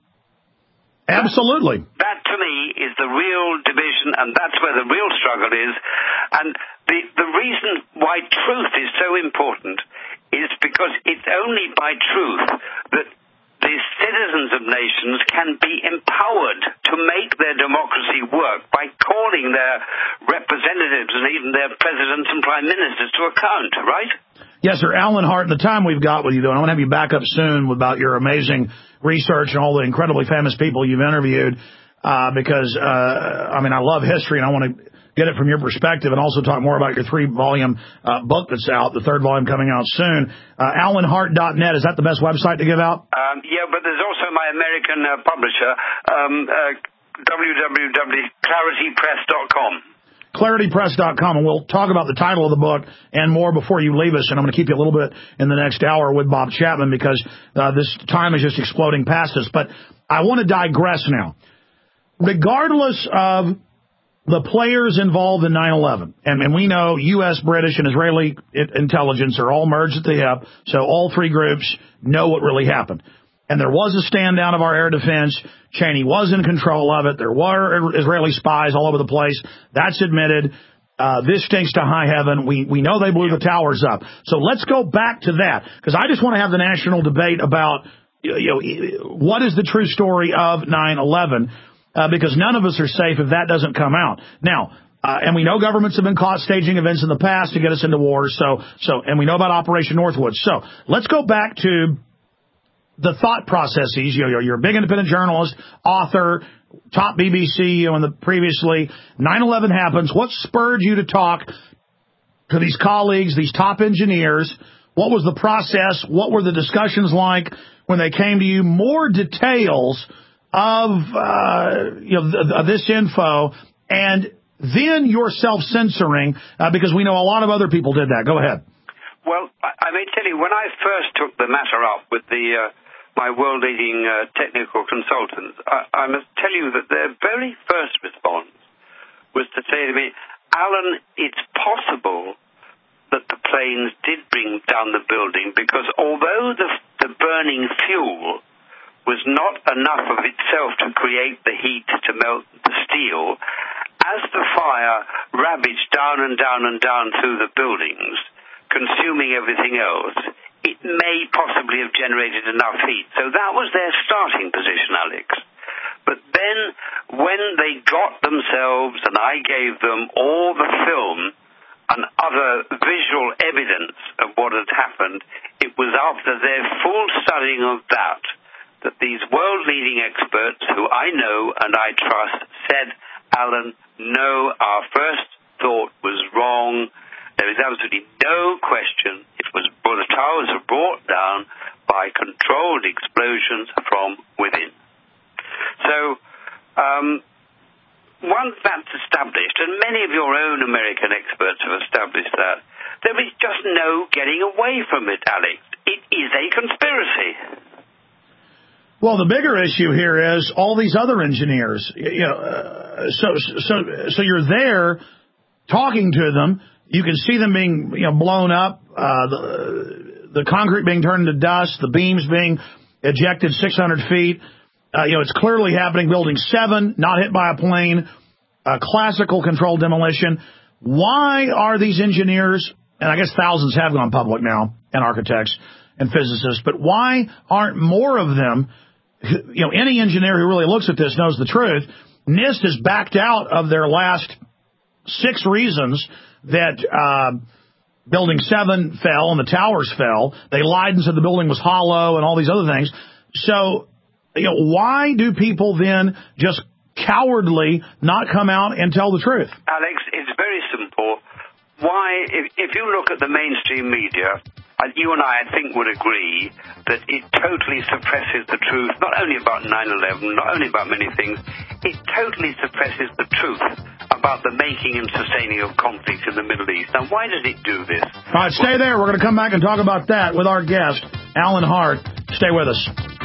Absolutely. That to me is the real division, and that's where the real struggle is. And the reason why truth is so important is because it's only by truth that the citizens of nations can be empowered to make their democracy work by calling their representatives and even their presidents and prime ministers to account, right? Yes, sir. Alan Hart, in the time we've got with you, though, I want to have you back up soon about your amazing research and all the incredibly famous people you've interviewed because, I love history, and I want to get it from your perspective and also talk more about your 3-volume book that's out, the 3rd volume coming out soon. AlanHart.net, is that the best website to give out? Yeah, but there's also my American publisher, www.claritypress.com. ClarityPress.com, and we'll talk about the title of the book and more before you leave us, and I'm going to keep you a little bit in the next hour with Bob Chapman because this time is just exploding past us. But I want to digress now. Regardless of the players involved in 9/11, and we know U.S., British, and Israeli intelligence are all merged at the hip, so all 3 groups know what really happened. And there was a stand down of our air defense. Cheney was in control of it. There were Israeli spies all over the place. That's admitted. This stinks to high heaven. We know they blew the towers up. So let's go back to that, because I just want to have the national debate about what is the true story of 9/11, because none of us are safe if that doesn't come out. Now, and we know governments have been caught staging events in the past to get us into wars. And we know about Operation Northwoods. So let's go back to the thought processes. You're a big independent journalist, author, top BBC, and previously 9/11 happens. What spurred you to talk to these colleagues, these top engineers? What was the process? What were the discussions like when they came to you? More details of this info, and then your self-censoring, because we know a lot of other people did that. Go ahead. Well, I may tell you, when I first took the matter up with my world-leading technical consultants, I must tell you that their very first response was to say to me, Alan, it's possible that the planes did bring down the building because although the burning fuel was not enough of itself to create the heat to melt the steel, as the fire ravaged down and down and down through the buildings, consuming everything else, it may possibly have generated enough heat. So that was their starting position, Alex. But then when they got themselves, and I gave them all the film and other visual evidence of what had happened, it was after their full studying of that these world-leading experts who I know and I trust said, Alan, no, our first thought was wrong. There is absolutely no question the towers were brought down by controlled explosions from within. So once that's established, and many of your own American experts have established that, there is just no getting away from it, Alex. It is a conspiracy. Well, the bigger issue here is all these other engineers. So you're there talking to them. You can see them being blown up, the concrete being turned into dust, the beams being ejected 600 feet. It's clearly happening. Building 7, not hit by a plane, classical controlled demolition. Why are these engineers, and I guess thousands have gone public now, and architects and physicists, but why aren't more of them, any engineer who really looks at this knows the truth. NIST has backed out of their last 6 reasons that Building 7 fell and the towers fell. They lied and said the building was hollow and all these other things. So, why do people then just cowardly not come out and tell the truth? Alex, it's very simple. Why, if you look at the mainstream media, you and I think, would agree that it totally suppresses the truth, not only about 9/11, not only about many things, it totally suppresses the truth about the making and sustaining of conflicts in the Middle East. Now, why does it do this? All right, stay there. We're going to come back and talk about that with our guest, Alan Hart. Stay with us.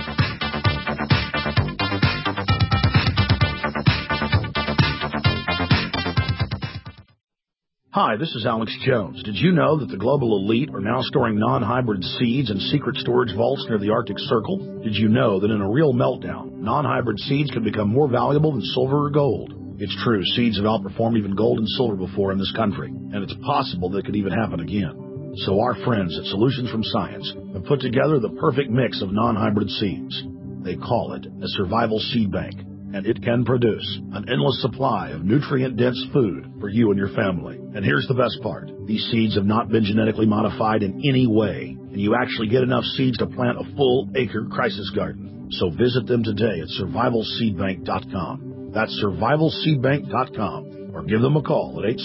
Hi, this is Alex Jones. Did you know that the global elite are now storing non-hybrid seeds in secret storage vaults near the Arctic Circle? Did you know that in a real meltdown, non-hybrid seeds can become more valuable than silver or gold? It's true, seeds have outperformed even gold and silver before in this country, and it's possible that it could even happen again. So our friends at Solutions from Science have put together the perfect mix of non-hybrid seeds. They call it a survival seed bank, and it can produce an endless supply of nutrient-dense food for you and your family. And here's the best part. These seeds have not been genetically modified in any way, and you actually get enough seeds to plant a full-acre crisis garden. So visit them today at survivalseedbank.com. That's survivalseedbank.com, or give them a call at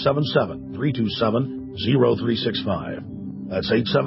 877-327-0365. That's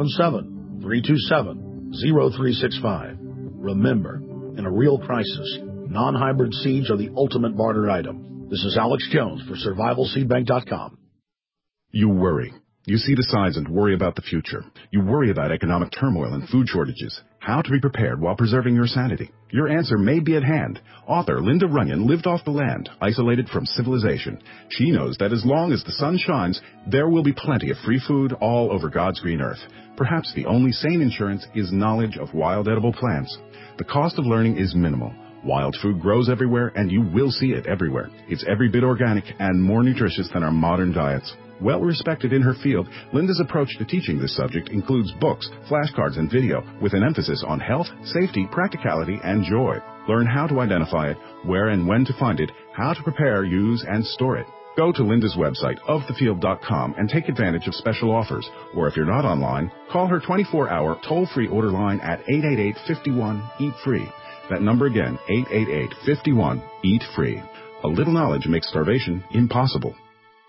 877-327-0365. Remember, in a real crisis, non-hybrid seeds are the ultimate barter item. This is Alex Jones for survivalseedbank.com. You worry. You see the signs and worry about the future. You worry about economic turmoil and food shortages. How to be prepared while preserving your sanity. Your answer may be at hand. Author Linda Runyon lived off the land, isolated from civilization. She knows that as long as the sun shines, there will be plenty of free food all over God's green earth. Perhaps the only sane insurance is knowledge of wild edible plants. The cost of learning is minimal. Wild food grows everywhere, and you will see it everywhere. It's every bit organic and more nutritious than our modern diets. Well respected in her field, Linda's approach to teaching this subject includes books, flashcards, and video with an emphasis on health, safety, practicality, and joy. Learn how to identify it, where and when to find it, how to prepare, use, and store it. Go to Linda's website, ofthefield.com, and take advantage of special offers. Or if you're not online, call her 24-hour toll-free order line at 888-51-EAT-FREE. That number again, 888-51-EAT-FREE. A little knowledge makes starvation impossible.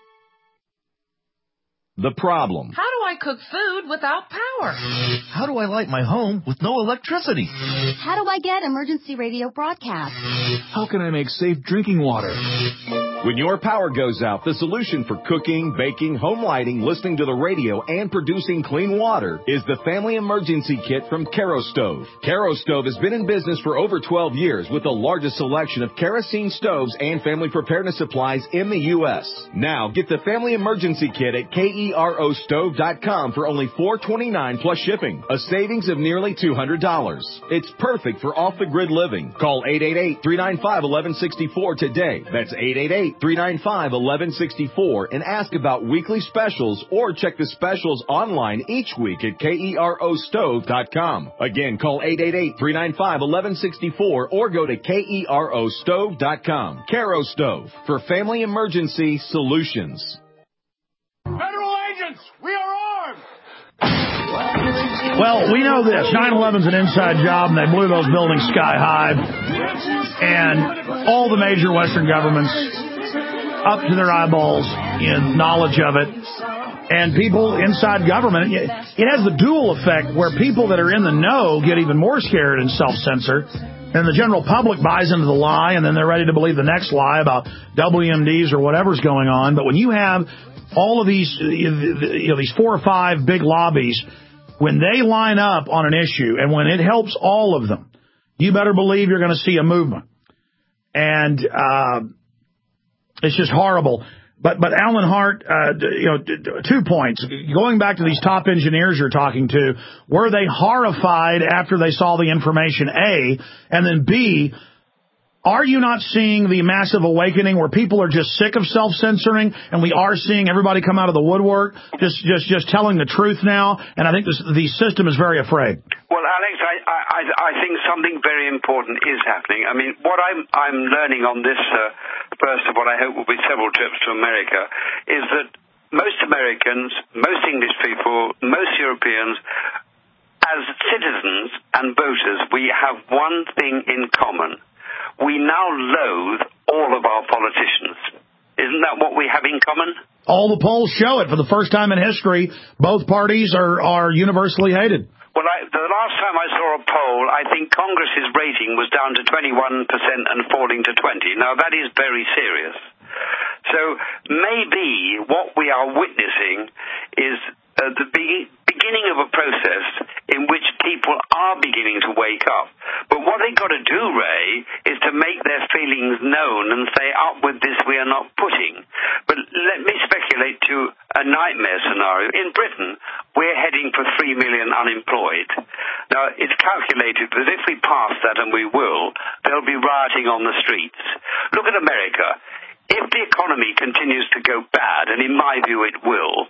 The problem. How do I cook food without power? How do I light my home with no electricity? How do I get emergency radio broadcast? How can I make safe drinking water? When your power goes out, the solution for cooking, baking, home lighting, listening to the radio, and producing clean water is the Family Emergency Kit from Kerastove. Kerastove has been in business for over 12 years with the largest selection of kerosene stoves and family preparedness supplies in the U.S. Now, get the Family Emergency Kit at KEROstove.com for only $4.29 plus shipping, a savings of nearly $200. It's perfect for off-the-grid living. Call 888-395-1164 today. That's 888-395-1164 and ask about weekly specials or check the specials online each week at KEROstove.com. Again, call 888-395-1164 or go to KEROstove.com. Kerastove for family emergency solutions. Federal agents, we are armed! Well, we know this. 9/11's an inside job, and they blew those buildings sky high. And all the major Western governments up to their eyeballs in knowledge of it. And people inside government, it has the dual effect where people that are in the know get even more scared and self-censor. And the general public buys into the lie, and then they're ready to believe the next lie about WMDs or whatever's going on. But when you have all of these, these 4 or 5 big lobbies, when they line up on an issue and when it helps all of them, you better believe you're going to see a movement. And it's just horrible. But Alan Hart, 2 points. Going back to these top engineers you're talking to, were they horrified after they saw the information, A? And then B, are you not seeing the massive awakening where people are just sick of self-censoring, and we are seeing everybody come out of the woodwork, just telling the truth now? And I think the system is very afraid. Well, Alex, I think something very important is happening. I mean, what I'm learning on this first of what I hope will be several trips to America is that most Americans, most English people, most Europeans, as citizens and voters, we have one thing in common. We now loathe all of our politicians. Isn't that what we have in common? All the polls show it. For the first time in history, both parties are universally hated. Well, the last time I saw a poll, I think Congress's rating was down to 21% and falling to 20%. Now, that is very serious. So maybe what we are witnessing is the beginning of a process in which people are beginning to wake up. But what they've got to do, Ray, is to make their feelings known and say, up with this, we are not putting. But let me speculate to a nightmare scenario. In Britain, we're heading for 3 million unemployed. Now, it's calculated that if we pass that, and we will, there'll be rioting on the streets. Look at America. If the economy continues to go bad, and in my view it will,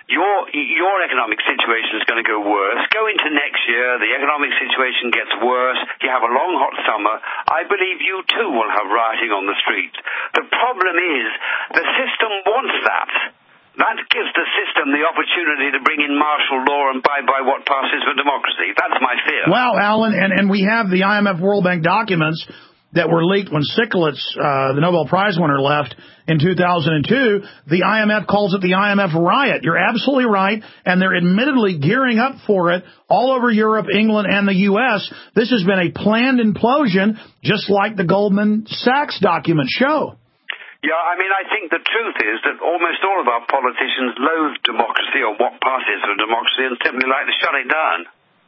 your economic situation is going to go worse. Go into next year, the economic situation gets worse, you have a long hot summer, I believe you too will have rioting on the streets. The problem is, the system wants that. That gives the system the opportunity to bring in martial law and buy what passes for democracy. That's my fear. Well, Alan, and we have the IMF World Bank documents that were leaked when Stiglitz, the Nobel Prize winner, left in 2002. The IMF calls it the IMF riot. You're absolutely right, and they're admittedly gearing up for it all over Europe, England, and the U.S. This has been a planned implosion, just like the Goldman Sachs documents show. Yeah, I mean, I think the truth is that almost all of our politicians loathe democracy or what passes for democracy and simply like to shut it down.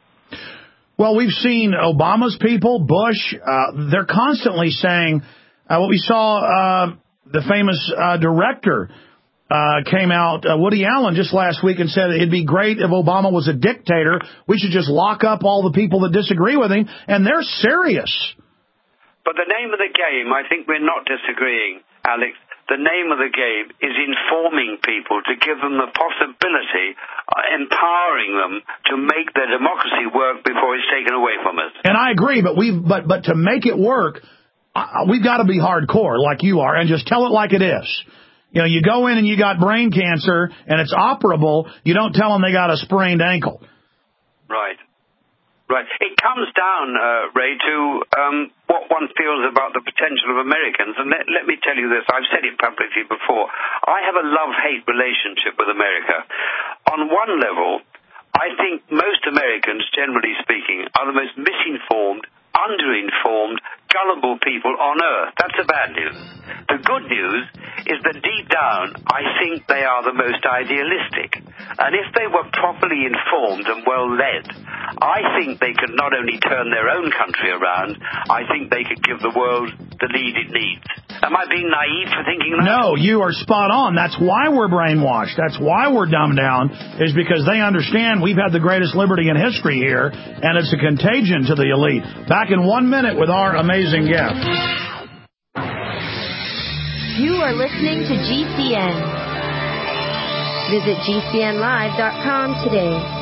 Well, we've seen Obama's people, Bush, they're constantly saying, what we saw, the famous director came out, Woody Allen, just last week and said it'd be great if Obama was a dictator. We should just lock up all the people that disagree with him, and they're serious. But the name of the game, I think we're not disagreeing, Alex. The name of the game is informing people to give them the possibility, empowering them to make their democracy work before it's taken away from us. And I agree, but to make it work, we've got to be hardcore like you are and just tell it like it is. You know, you go in and you got brain cancer and it's operable. You don't tell them they got a sprained ankle. Right. Right. It comes down, Ray, to what one feels about the potential of Americans. And let me tell you this. I've said it publicly before. I have a love-hate relationship with America. On one level, I think most Americans, generally speaking, are the most misinformed, underinformed, gullible people on earth. That's the bad news. The good news is that deep down, I think they are the most idealistic. And if they were properly informed and well led, I think they could not only turn their own country around, I think they could give the world the lead it needs. Am I being naive for thinking that? No, you are spot on. That's why we're brainwashed. That's why we're dumbed down, is because they understand we've had the greatest liberty in history here, and it's a contagion to the elite. Back in 1 minute with our amazing guest. You are listening to GCN. Visit GCNlive.com today.